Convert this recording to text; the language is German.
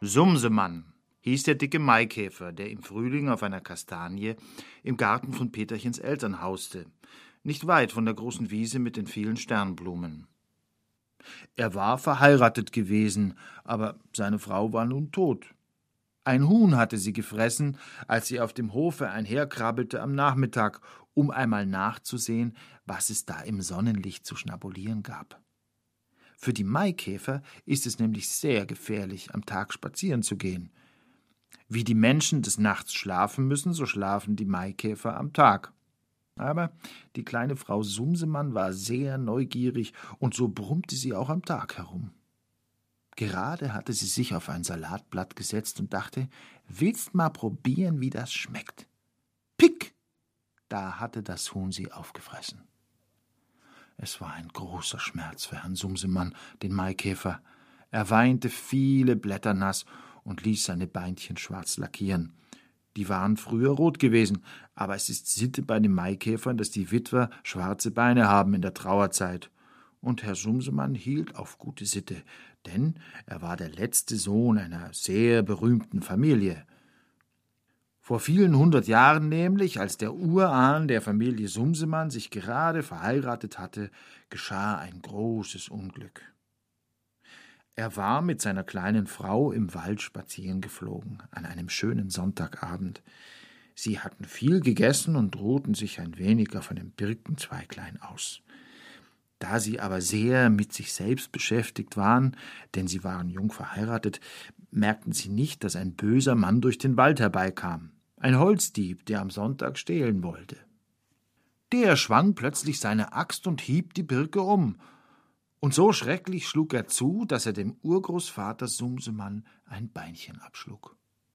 Sumsemann hieß der dicke Maikäfer, der im Frühling auf einer Kastanie im Garten von Peterchens Eltern hauste, nicht weit von der großen Wiese mit den vielen Sternblumen. Er war verheiratet gewesen, aber seine Frau war nun tot. Ein Huhn hatte sie gefressen, als sie auf dem Hofe einherkrabbelte am Nachmittag, um einmal nachzusehen, was es da im Sonnenlicht zu schnabulieren gab. Für die Maikäfer ist es nämlich sehr gefährlich, am Tag spazieren zu gehen. Wie die Menschen des Nachts schlafen müssen, so schlafen die Maikäfer am Tag. Aber die kleine Frau Sumsemann war sehr neugierig, und so brummte sie auch am Tag herum. Gerade hatte sie sich auf ein Salatblatt gesetzt und dachte, willst mal probieren, wie das schmeckt? Pick! Da hatte das Huhn sie aufgefressen. Es war ein großer Schmerz für Herrn Sumsemann, den Maikäfer. Er weinte viele Blätter nass und ließ seine Beinchen schwarz lackieren. Die waren früher rot gewesen, aber es ist Sitte bei den Maikäfern, dass die Witwer schwarze Beine haben in der Trauerzeit. Und Herr Sumsemann hielt auf gute Sitte, denn er war der letzte Sohn einer sehr berühmten Familie. Vor vielen 100 Jahren nämlich, als der Urahn der Familie Sumsemann sich gerade verheiratet hatte, geschah ein großes Unglück. Er war mit seiner kleinen Frau im Wald spazieren geflogen, an einem schönen Sonntagabend. Sie hatten viel gegessen und ruhten sich ein wenig auf einem Birkenzweiglein aus. Da sie aber sehr mit sich selbst beschäftigt waren, denn sie waren jung verheiratet, merkten sie nicht, dass ein böser Mann durch den Wald herbeikam, ein Holzdieb, der am Sonntag stehlen wollte. Der schwang plötzlich seine Axt und hieb die Birke um, und so schrecklich schlug er zu, dass er dem Urgroßvater Sumsemann ein Beinchen abschlug.